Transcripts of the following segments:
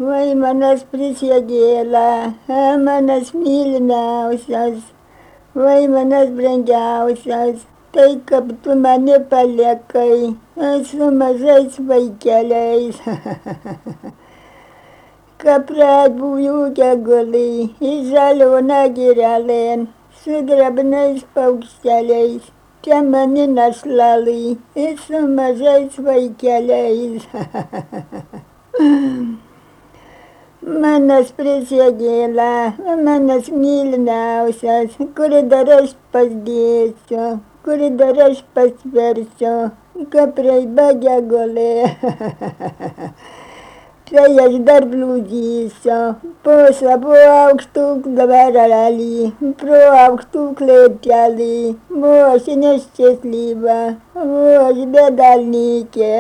vai manas prisiegėlę, manas mylimiausias, vai manas brangiausias, tai kaip tu mane paliekai su mažais vaikeliais. Kapradbujų geguliai, į žalioną girelėn, su drabnais paukšteliais, čia mani našlalai, su mažais vaikeliais. Manas prisiegėlę, manas mylimiausias, kurį dar aš pasdėsiu, kurį dar aš pasversiu, kapraiba gegulė. Tai aš dar blūdysiu po savo aukštų dvarelį, pro aukštų klėtelį, o aš neščėslyva, o aš bedalnikė.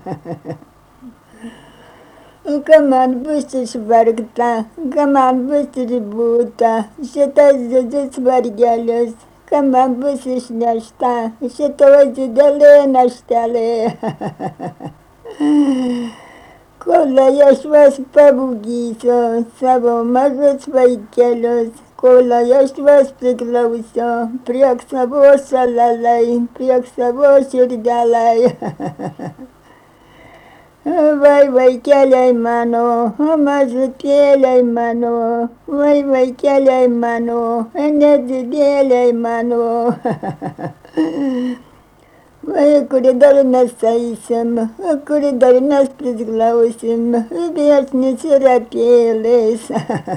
Ka man bus išvargta, ka man bus išbūta, šitas didžius vargelius, ka man bus išnešta, šito didelė naštelė. Kol aš vas pabūgysiu savo mažus vaikelius, kol aš vas priklausiu prie savo šalalai, prie savo širdelai. Vai vaikeliai mano, mažutėliai mano, vai vaikeliai mano, nedidėliai mano. Vai kuri dar mes eisim, kuri dar mes priglausim, viešnis ir atėlės.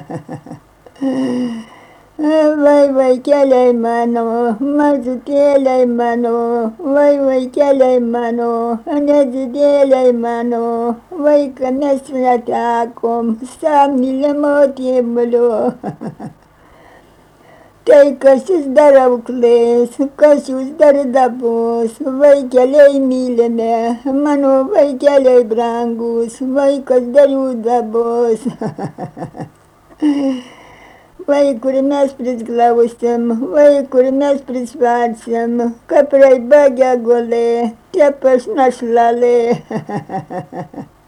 Vai vaikeliai mano, mažutėliai mano, vai vaikeliai mano, nedidėliai mano, vaiką mes netekom, samylimo tėvulio. Tai kas jūs dar auklės, kas jūs dar dabus, vaikeliai mylime, mano vaikeliai brangus, vaikas dar jų dabus. Vai kur mes prisglausim, vai kur mes prisvarsim, kapraiba gegulė, tepas našlalė.